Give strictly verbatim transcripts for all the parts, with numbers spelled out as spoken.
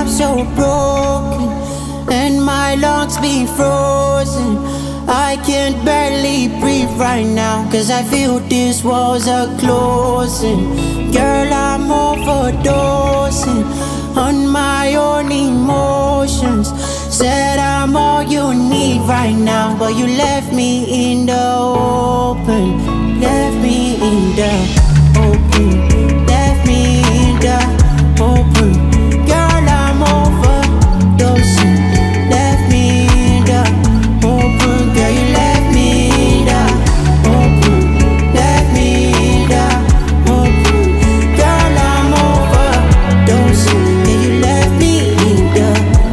I'm so broken, and my lungs be frozen. I can barely breathe right now, cause I feel these walls are closing. Girl, I'm overdosing on my own emotions. Said I'm all you need right now, but you left me in the open. Left me in the open. Left me in the open. Girl, I'm overdosing. Left me in the open. Girl, you left me in the open. Left me in the open. Girl, I'm overdosing. Yeah, you left me in the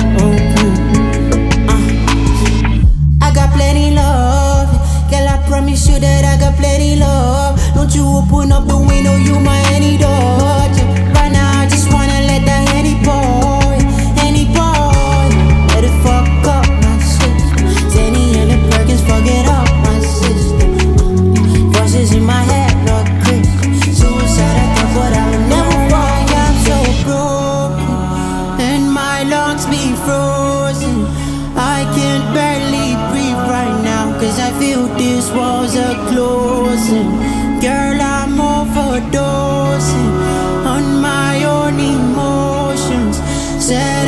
open. uh. I got plenty love. Girl, I promise you that I got plenty love. Don't you open up the window, you my antidote. Right now I just wanna let that Henny pour, Henny pour. Let it fuck up my system. Zany and the Perkins fuck it up my system. Voices in my head, Lord Chris. Suicide I thought, but I will never fall. I'm so broken, and my lungs be frozen. I can barely breathe right now, cause I feel these walls are closing. Girl, I'm overdosing on my own emotions. Say